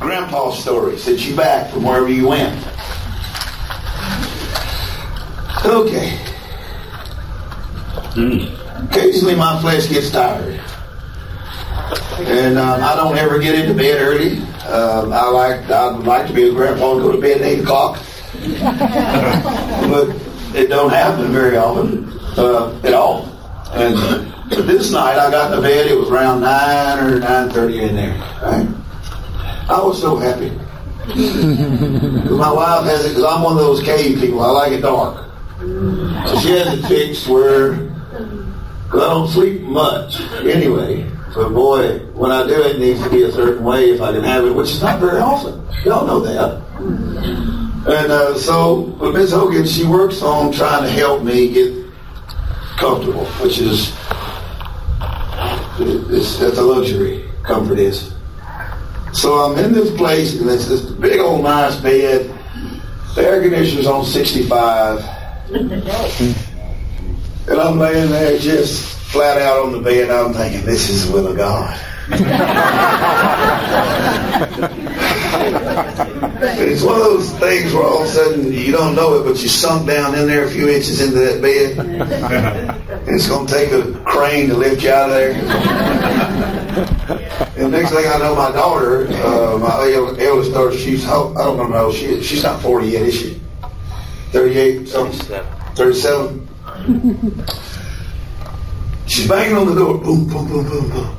Grandpa's story since you back from wherever you went. Okay. Occasionally my flesh gets tired. And I don't ever get into bed early. I would like to be a grandpa and go to bed at 8 o'clock. But it don't happen very often at all. And this night I got in the bed, it was around 9 or 9:30 in there. Right? I was so happy. My wife has it, because I'm one of those cave people. I like it dark. So she has it fixed where, because I don't sleep much anyway. But boy, when I do it needs to be a certain way if I can have it, which is not very often. Y'all know that. And so Miss Hogan, she works on trying to help me get comfortable, which is, that's a luxury, comfort is. So I'm in this place, and it's this big old nice bed. The air conditioner's on 65. And I'm laying there just flat out on the bed. I'm thinking, this is the will of God. It's one of those things where all of a sudden you don't know it, but you sunk down in there a few inches into that bed. And it's going to take a crane to lift you out of there. And next thing I know, my daughter, my eldest daughter, I don't know how old she is. She's not 40 yet, is she? 38, something? 37? She's banging on the door. Boom, boom, boom, boom, boom.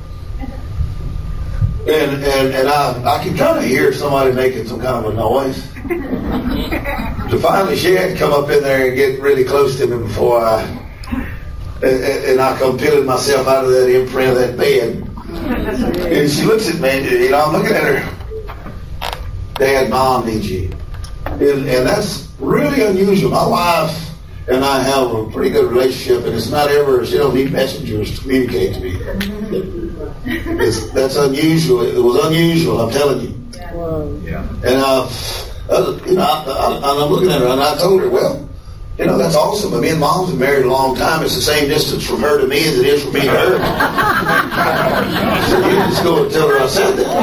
And I keep trying to hear somebody making some kind of a noise. So finally she had to come up in there and get really close to me before I come peeling myself out of that imprint of that bed. And she looks at me, I'm looking at her. Dad, Mom needs you. And that's really unusual. My wife and I have a pretty good relationship, and it's not ever, she don't need messengers to communicate to me. That's unusual. It was unusual, I'm telling you. Yeah. And I'm looking at her, and I told her, well, that's awesome. Me and Mom's been married a long time. It's the same distance from her to me as it is from me to her. So you just go and tell her I said that.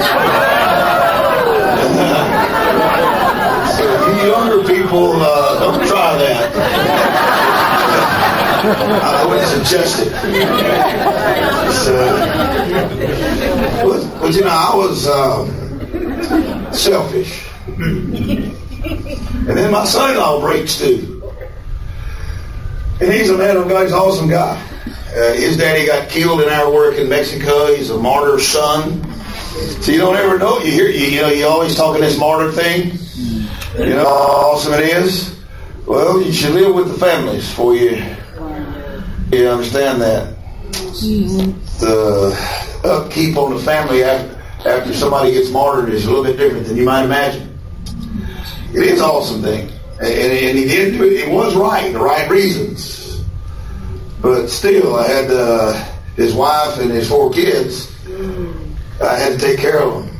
So you younger people, don't try that. I wouldn't suggest it. But I was selfish. And then my son-in-law breaks too. And he's a man of God. He's an awesome guy. His daddy got killed in our work in Mexico. He's a martyr's son. So you don't ever know. You always talking this martyr thing. You know how awesome it is? Well, you should live with the families before you understand that. The upkeep on the family after somebody gets martyred is a little bit different than you might imagine. It is an awesome thing. And he did do it. It was right, the right reasons. But still, I had his wife and his 4 kids. I had to take care of them.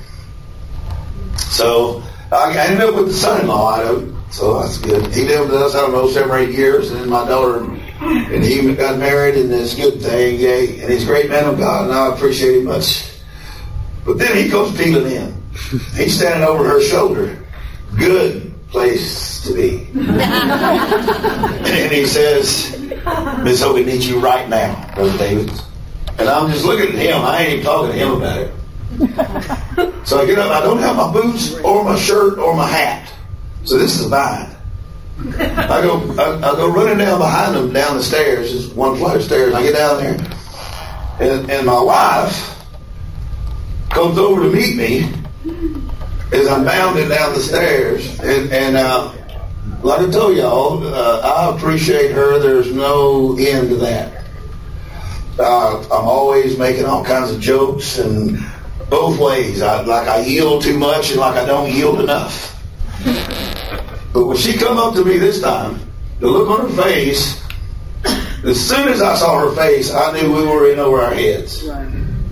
So I ended up with the son-in-law. So that's good. He lived with us, 7 or 8 years. And then my daughter and he got married, and it's a good thing. Yay. And he's a great man of God, and I appreciate him much. But then he goes peeling in. He's standing over her shoulder. Good place to be. And he says, Miss Hogan needs you right now, Brother David. And I'm just looking at him. I ain't even talking to him about it. So I get up. I don't have my boots or my shirt or my hat. So this is a bind. I go running down behind him down the stairs. There's one flight of stairs. I get down there. And my wife comes over to meet me as I'm bounding down the stairs. And like I told y'all, I appreciate her. There's no end to that. I'm always making all kinds of jokes, and both ways. I yield too much, and like I don't yield enough. But when she come up to me this time, the look on her face, as soon as I saw her face, I knew we were in over our heads. Right.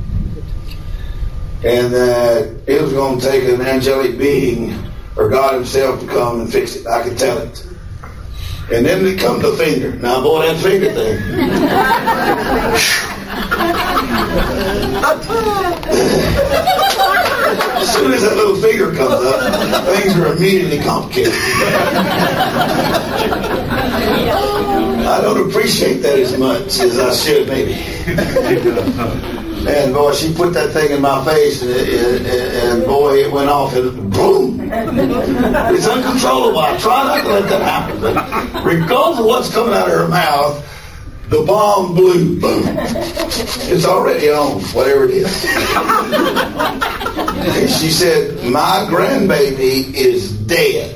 And that it was going to take an angelic being or God himself to come and fix it. I could tell it. And then it come the finger. Now, boy, that finger thing. As soon as that little finger comes up, things are immediately complicated. I don't appreciate that as much as I should, maybe. And boy, she put that thing in my face, and boy, it went off, and boom! It's uncontrollable. I try not to let that happen, but regardless of what's coming out of her mouth, the bomb blew. Boom! It's already on, whatever it is. And she said, "My grandbaby is dead."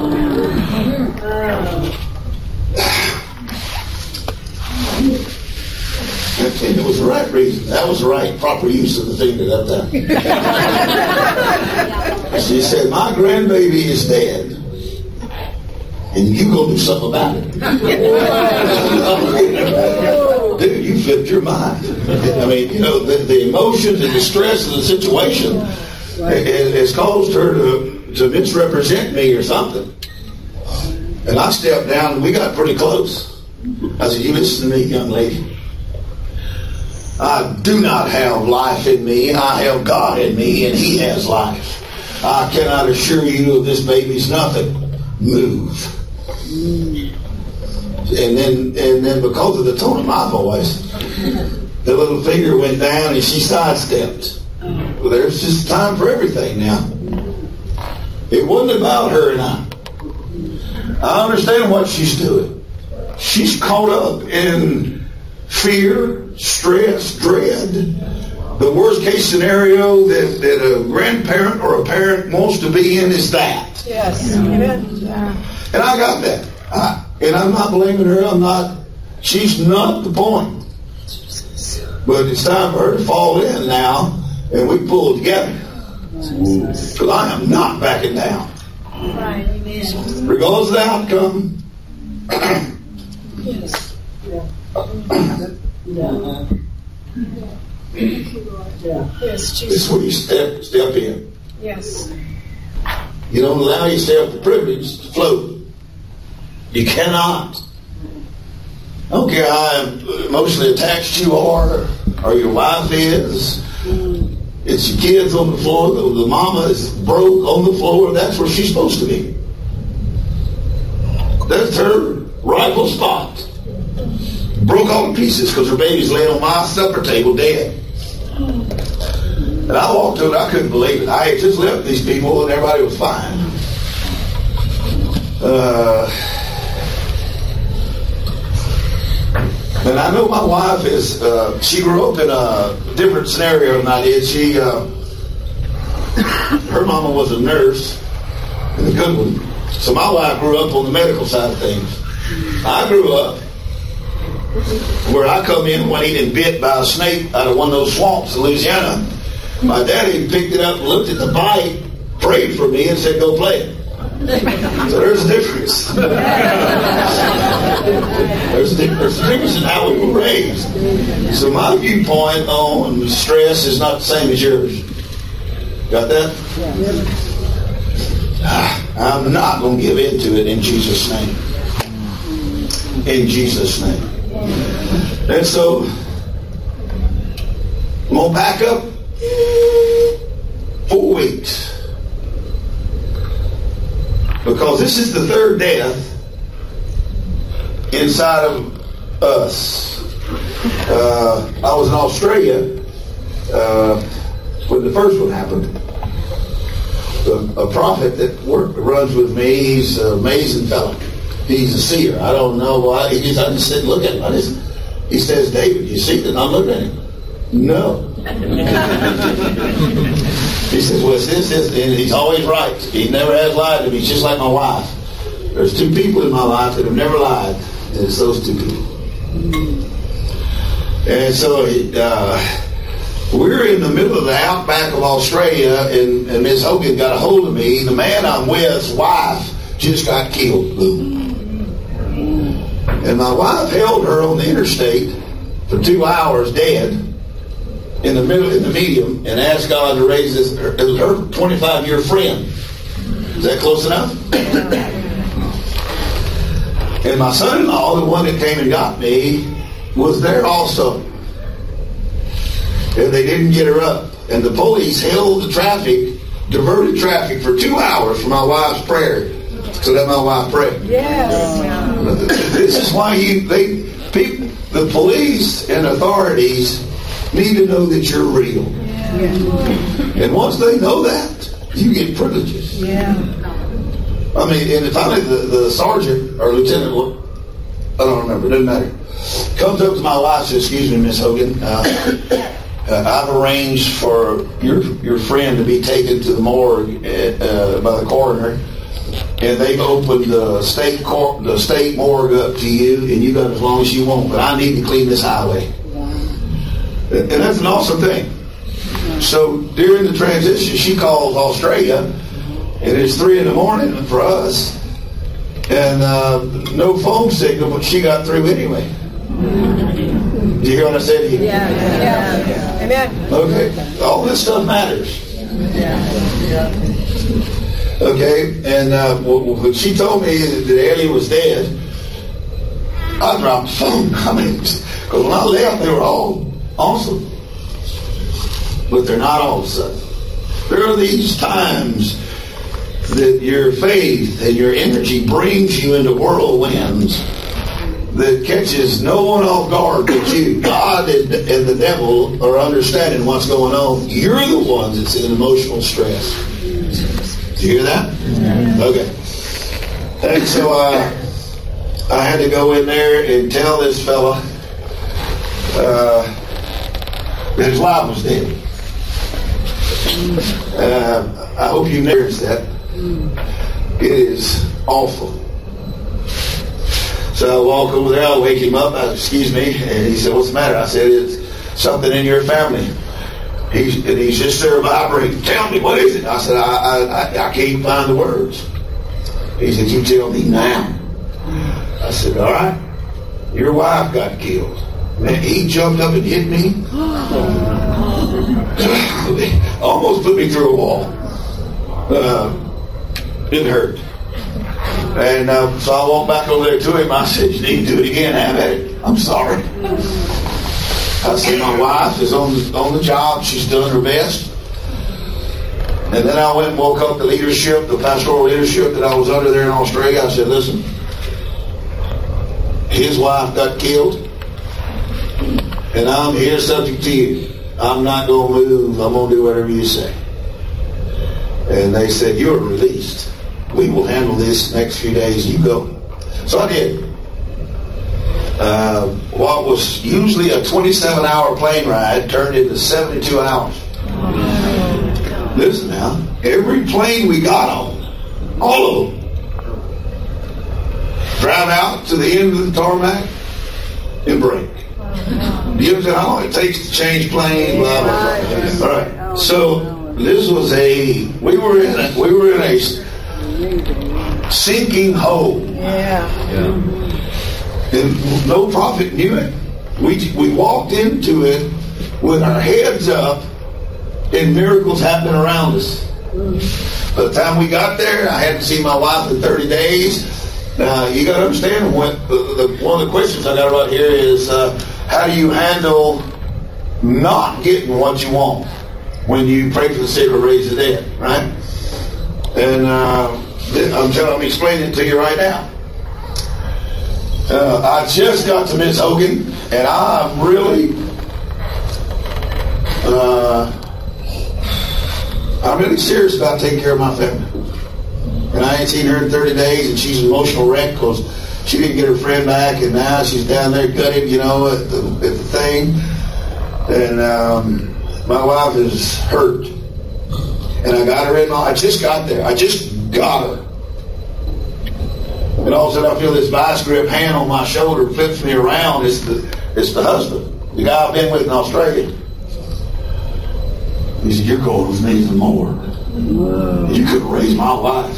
And it was the right reason. That was the right, proper use of the finger that time. She said, "My grandbaby is dead, and you go do something about it." Dude, you flipped your mind. I mean, the emotions and the stress of the situation has caused her to misrepresent me or something. And I stepped down, and we got pretty close. I said, "You listen to me, young lady. I do not have life in me. I have God in me, and He has life. I cannot assure you of this baby's nothing. Move." And then because of the tone of my voice, the little finger went down and she sidestepped. Well, there's just time for everything now. It wasn't about her and I. I understand what she's doing. She's caught up in fear, stress, dread. The worst case scenario that a grandparent or a parent wants to be in is that. Yes. Amen. And I got that. And I'm not blaming her. She's not the point. But it's time for her to fall in now, and we pull together. Because I am not backing down. Right. Amen. Regardless of the outcome. Yes. Yes, This is where you step in. Yes. You don't allow yourself the privilege to float. You cannot. I don't care how emotionally attached you are, or your wife is. It's your kids on the floor. The mama is broke on the floor. That's where she's supposed to be. That's her rightful spot. Broke all to pieces because her baby's laying on my supper table dead. And I walked to it. I couldn't believe it. I had just left these people and everybody was fine. And I know my wife is, she grew up in a different scenario than I did. Her mama was a nurse, and a good one. So my wife grew up on the medical side of things. I grew up where I come in when he'd been bit by a snake out of one of those swamps in Louisiana. My daddy picked it up and looked at the bite, prayed for me, and said, "Go play it." So there's a difference. There's a difference in how we were raised. So my viewpoint on stress is not the same as yours. Got that? I'm not going to give in to it in Jesus' name. In Jesus' name. And so, I'm going to back up 4 weeks. Because this is the third death inside of us. I was in Australia when the first one happened. A prophet that runs with me, he's an amazing fellow. He's a seer. I don't know why. I just sit and look at him. He says, "David, you see that?" And I'm looking at him. No. He says, "Well, it's this," and he's always right. He never has lied to me. He's just like my wife. There's 2 people in my life that have never lied, and it's those 2 people. And so we're in the middle of the outback of Australia, and Ms. Hogan got a hold of me. The man I'm with's wife just got killed. Boom. And my wife held her on the interstate for 2 hours dead in the medium, and asked God to raise this. It was her 25-year friend. Is that close enough? And my son-in-law, the one that came and got me, was there also. And they didn't get her up. And the police held the traffic diverted traffic for 2 hours for my wife's prayer. So let my wife pray. Yes. This is why the police and authorities need to know that you're real. And once they know that, you get privileges. Yeah. I mean, and finally the sergeant or lieutenant, I don't remember, doesn't matter, comes up to my wife and says, "Excuse me, Miss Hogan, I've arranged for your friend to be taken to the morgue by the coroner, and they've opened the state morgue up to you, and you got as long as you want, but I need to clean this highway." And that's an awesome thing. So during the transition, she calls Australia, and it's 3 a.m. for us, and no phone signal, but she got through anyway. Did you hear what I said to you? Yeah. Amen. Okay. All this stuff matters. Okay. And when she told me that Ellie was dead, I dropped the phone. I mean, because when I left, they were all awesome. But they're not all of a sudden. There are these times that your faith and your energy brings you into whirlwinds that catches no one off guard but you. God and the devil are understanding what's going on. You're the ones that's in emotional stress. Do you hear that? Okay. And so I had to go in there and tell this fella that his wife was dead. I hope you noticed that. It is awful. So I walk over there, I wake him up, excuse me, and he said, "What's the matter?" I said, "It's something in your family." He's just there vibrating. "Tell me, what is it?" I said, I can't find the words. He said, "You tell me now." I said, "All right, your wife got killed." Man, he jumped up and hit me. Almost put me through a wall. It hurt. And so I walked back over there to him. I said, "You need to do it again, have at it. I'm sorry." I said, "My wife is on the job. She's doing her best." And then I went and woke up the leadership, the pastoral leadership that I was under there in Australia. I said, "Listen, his wife got killed, and I'm here subject to you. I'm not going to move. I'm going to do whatever you say." And they said, "You're released. We will handle this next few days. You go." So I did. What was usually a 27-hour plane ride turned into 72 hours. Listen now, every plane we got on, all of them, drive out to the end of the tarmac and break. You understand how long it takes to change planes? Blah, blah, blah. All right. So this was we were in a sinking hole. And no prophet knew it. We walked into it with our heads up and miracles happening around us. By the time we got there, I hadn't seen my wife in 30 days. Now, you got to understand, one of the questions I got right here is, how do you handle not getting what you want when you pray for the sick or raise the dead, right? And I'm explaining it to you right now. I just got to Miss Hogan, and I'm really serious about taking care of my family. And I ain't seen her in 30 days, and she's an emotional wreck because she didn't get her friend back, and now she's down there gutted, at the thing. And my wife is hurt. And I got her I just got there. I just got her. And all of a sudden I feel this vice grip hand on my shoulder flips me around. It's the husband, the guy I've been with in Australia. He said, "You're going with me some more. You couldn't raise my wife."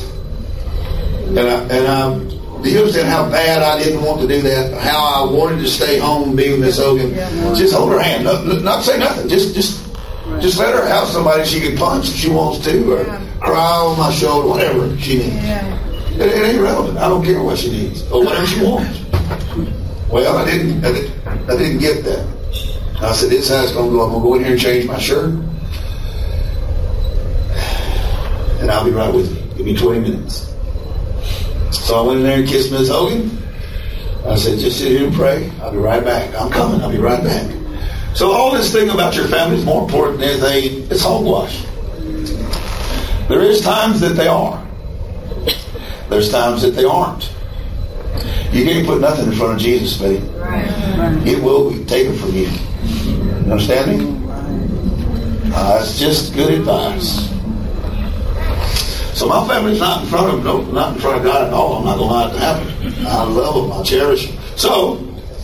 And do you understand how bad I didn't want to do that? How I wanted to stay home and be with Miss Hogan. Just hold her hand. Not say nothing. Just let her have somebody she can punch if she wants to, or cry on my shoulder, whatever she needs. It ain't relevant. I don't care what she needs or whatever she wants. Well, I didn't get that. I said, "This is how it's going to go. I'm going to go in here and change my shirt." and I'll be right with you. Give me 20 minutes. So I went in there and kissed Ms. Hogan. I said, just sit here and pray. I'll be right back. I'm coming. I'll be right back. So all this thing about your family is more important than anything. It's hogwash. There is times that they are. There's times that they aren't. You can't put nothing in front of Jesus, buddy. It will be taken from you. You understand me? It's just good advice. So my family's not in front of God at all. I'm not going to allow it to happen. I love them. I cherish them. So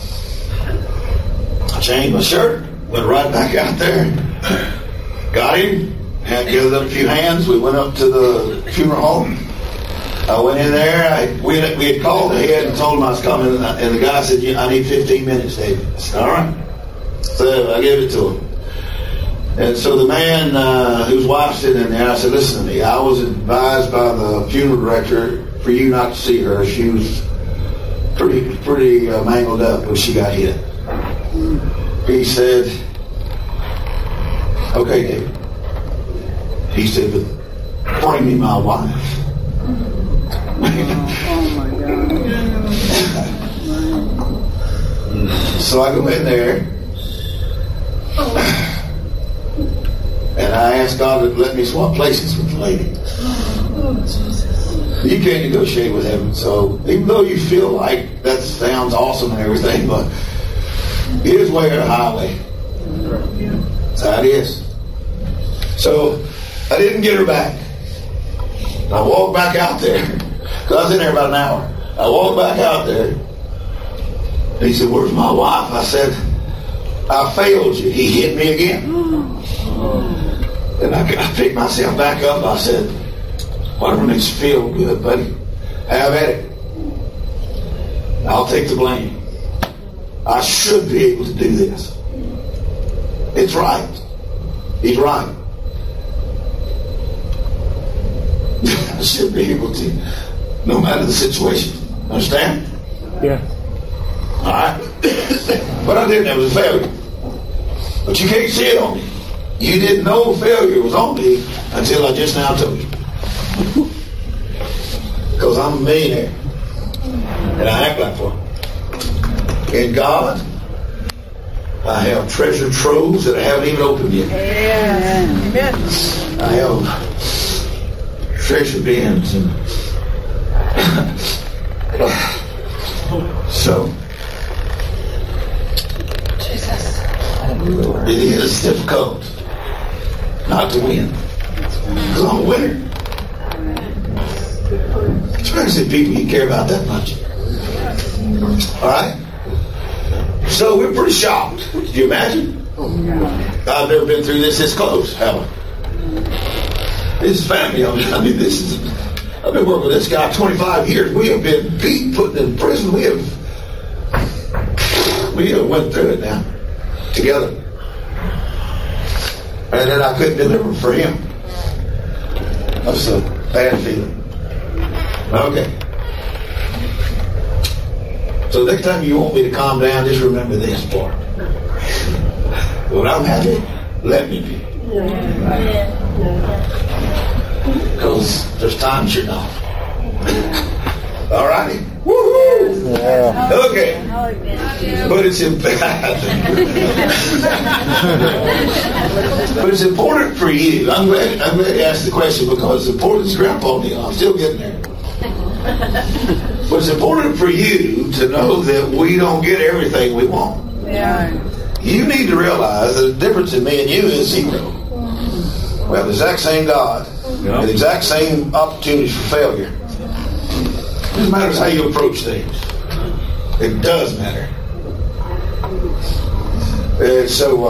I changed my shirt, went right back out there, got him, had gathered up a few hands. We went up to the funeral home. I went in there. We had called ahead and told him I was coming, and the guy said, I need 15 minutes, David. I said, all right. So I gave it to him. And so the man whose wife sitting in there, I said, listen to me. I was advised by the funeral director for you not to see her. She was pretty mangled up when she got hit. He said, okay, David. He said, but bring me my wife. Oh my God. So I go in there. And I asked God to let me swap places with the lady. You can't negotiate with heaven. So even though you feel like that sounds awesome and everything, but his way or the highway. That's how it is. So I didn't get her back. I walked back out there. Because I was in there about an hour. I walked back out there. He said, where's my wife? I said, I failed you. He hit me again. And I picked myself back up. I said, whatever makes you feel good, buddy, have at it. I'll take the blame. I should be able to do this. It's right. He's right. I should be able to, no matter the situation. Understand? Yeah. All right? But I didn't. It was a failure. But you can't see it on me. You didn't know failure was on me until I just now told you. Because I'm a millionaire. And I act like one. In God, I have treasure troves that I haven't even opened yet. Amen. I have treasure bins. And so, it is difficult not to win. Because I'm a winner. Especially people you care about that much. Alright? So we're pretty shocked. Could you imagine? I've never been through this close, have I? This is family. I mean, I've been working with this guy 25 years. We have been beat, put in prison. We have went through it now. Together. And then I couldn't deliver for him. That was a bad feeling. Okay. So next time you want me to calm down, just remember this part. When I'm happy, let me be. Because there's times you're not. All righty. Woohoo! Yeah. Okay. But it's important for you. I'm glad you asked the question because it's important as Grandpa did. I'm still getting there. But it's important for you to know that we don't get everything we want. Yeah. You need to realize that the difference in me and you is zero. We have the exact same God, and the exact same opportunities for failure. It matters how you approach things. It does matter. And so,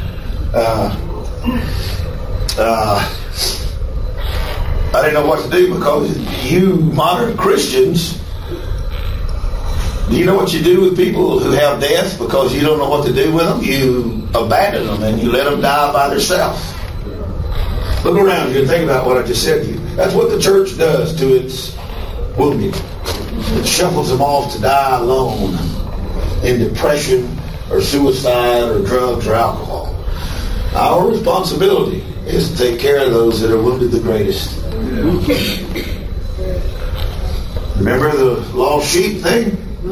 I didn't know what to do because you modern Christians, do you know what you do with people who have death because you don't know what to do with them? You abandon them and you let them die by themselves. Look around you and think about what I just said to you. That's what the church does to its wounded. It shuffles them off to die alone in depression or suicide or drugs or alcohol. Our responsibility is to take care of those that are wounded the greatest. Remember the lost sheep thing?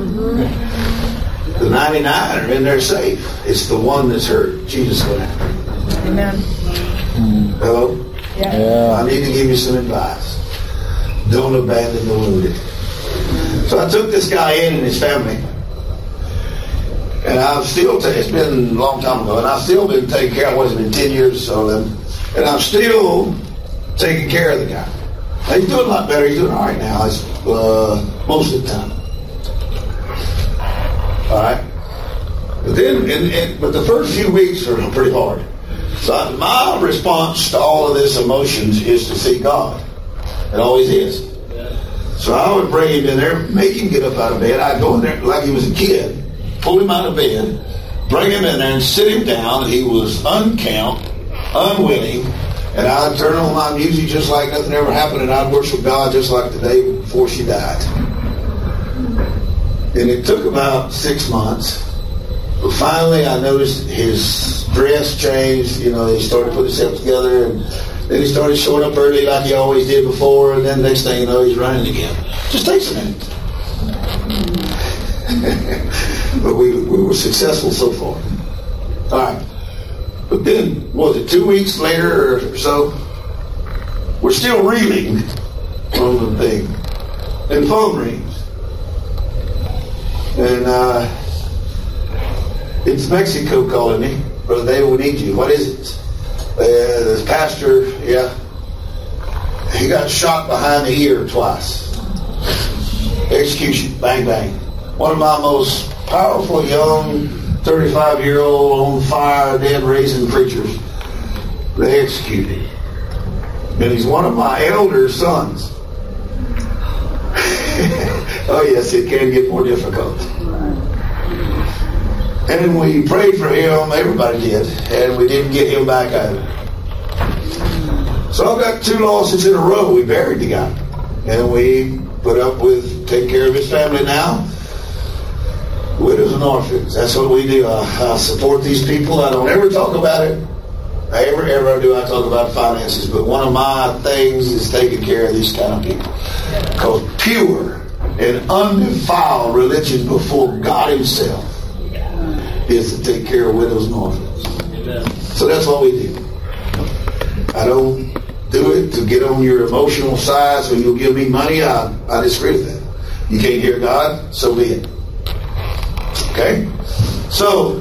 The 99 are in there safe. It's the one that's hurt. Jesus went after. Amen. Hello? Yeah. I need to give you some advice. Don't abandon the wounded. So I took this guy in and his family. And I've still, it's been a long time ago, and I've still been taking care of, it wasn't been 10 years or so then. And I'm still taking care of the guy. Now, he's doing a lot better. He's doing all right now. It's, most of the time. All right? But then, but the first few weeks are pretty hard. So my response to all of this emotions is to see God. It always is. So I would bring him in there, make him get up out of bed. I'd go in there like he was a kid, pull him out of bed, bring him in there and sit him down. He was uncount, unwilling, and I'd turn on my music just like nothing ever happened, and I'd worship God just like the day before she died. And it took about 6 months. But finally, I noticed his dress changed. You know, he started putting himself together, and then he started showing up early like he always did before, and then next thing you know, he's running again. Just takes a minute. But we were successful so far. All right. But then, was it 2 weeks later or so? We're still reeling on the thing. And phone rings. And it's Mexico calling me. Brother David, we need you. What is it? The pastor, he got shot behind the ear twice. Execution, bang, bang. One of my most powerful young 35-year-old on fire, dead raising preachers. They executed. And he's one of my elder sons. Oh yes, it can get more difficult. And we prayed for him, everybody did, and we didn't get him back out. So I've got 2 losses in a row. We buried the guy. And we put up with, take care of his family now. Widows and orphans. That's what we do. I support these people. I don't ever talk about it. Ever do I talk about finances. But one of my things is taking care of these kind of people. Because pure and undefiled religion before God himself is to take care of widows and orphans. So that's what we do. I don't do it to get on your emotional side so you'll give me money. I disagree with that. You can't hear God, so be it. Okay? So,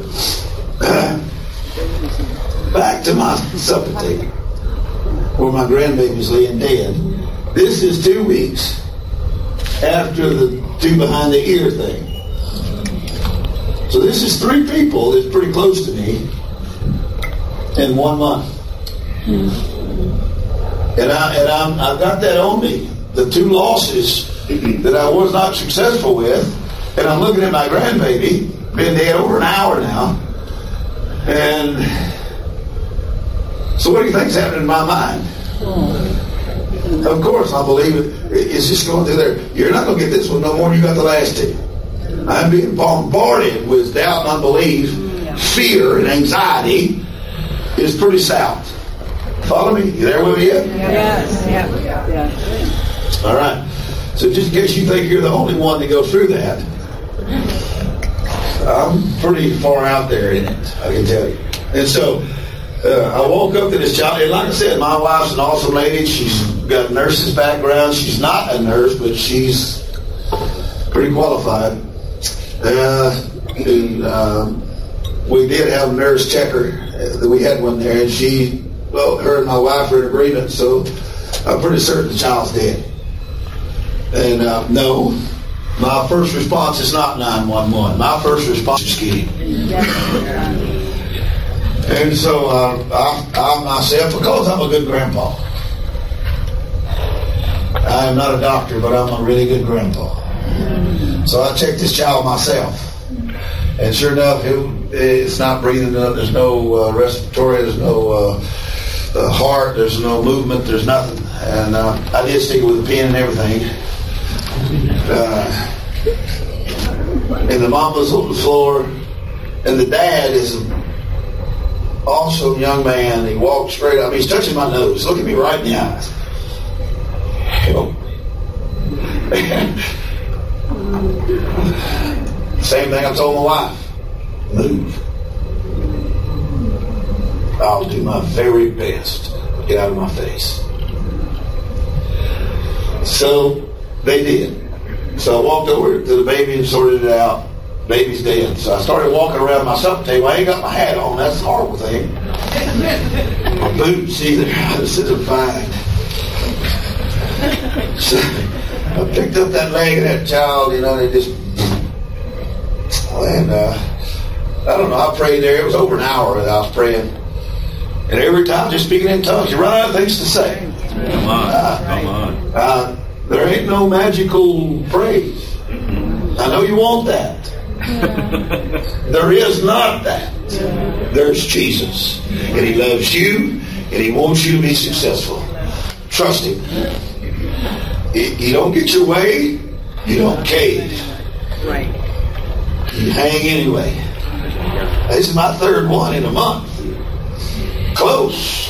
back to my supper table where my grandbaby's laying dead. This is 2 weeks after the 2 behind the ear thing. So this is 3 people that's pretty close to me in 1 month. And I've got that on me. The 2 losses that I was not successful with. And I'm looking at my grandbaby, been dead over an hour now. And so what do you think's happening in my mind? Of course, I believe it's just going through there. You're not going to get this one no more than you got the last 2. I'm being bombarded with doubt and unbelief, fear and anxiety is pretty south. Follow me? You there with me yet? Yes. All right. So just in case you think you're the only one that goes through that, I'm pretty far out there in it, I can tell you. And so I woke up to this child, and like I said, my wife's an awesome lady. She's got a nurse's background. She's not a nurse, but she's pretty qualified. We did have a nurse checker. We had one there, and her and my wife are in agreement, so I'm pretty certain the child's dead. And no, my first response is not 911. My first response is skinny. And so I myself, because I'm a good grandpa. I am not a doctor, but I'm a really good grandpa. So I checked this child myself. And sure enough, it's not breathing up. There's no respiratory, there's no heart, there's no movement, there's nothing. And I did stick it with a pen and everything. And the mom was on the floor, and the dad is awesome young man. He walked straight up. He's touching my nose. Look at me right in the eyes. Same thing I told my wife. Move. I'll do my very best to get out of my face. So they did. So I walked over to the baby and sorted it out. Baby's dead. So I started walking around my supper table. I ain't got my hat on. That's a horrible thing. My boots either. This isn't fine. So I picked up that leg of that child, and it just... And I don't know, I prayed there. It was over an hour that I was praying. And every time just speaking in tongues, you run out of things to say. Come on. There ain't no magical praise. I know you want that. There is not that. There's Jesus. And He loves you, and He wants you to be successful. Trust Him. You don't get your way, you don't cave. Right. You hang anyway. This is my third one in a month. Close.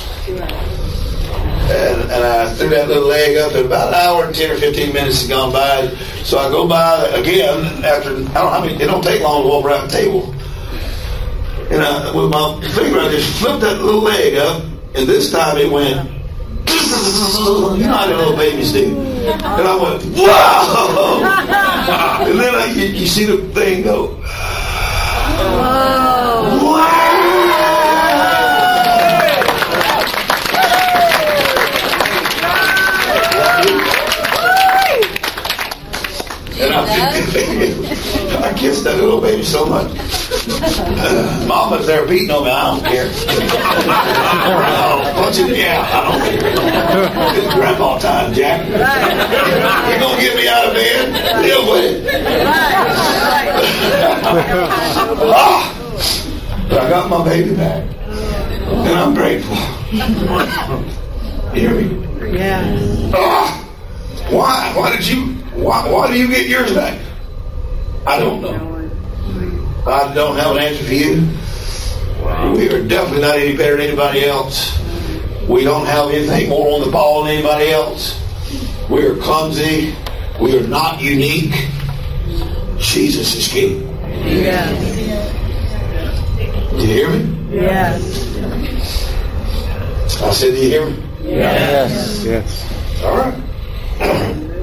And I threw that little leg up, and about an hour and 10 or 15 minutes has gone by. So I go by again after, I don't know how many, it don't take long to walk around the table. And with my finger, I just flipped that little leg up, and this time it went, you know how the little babies do. And I went, whoa! And then you see the thing go, wow! And I kissed that little baby so much. Mama's there beating on me. I don't care. Punching me out. I don't care. It's grandpa time, Jack. You're going to get me out of bed? Deal with it. But I got my baby back. And I'm grateful. You hear me? Yeah. Why? Why do you get yours back? I don't know. I don't have an answer for you. We are definitely not any better than anybody else. We don't have anything more on the ball than anybody else. We are clumsy. We are not unique. Jesus is King. Yes. Do you hear me? Yes. I said, do you hear me? Yes. Yes. All right.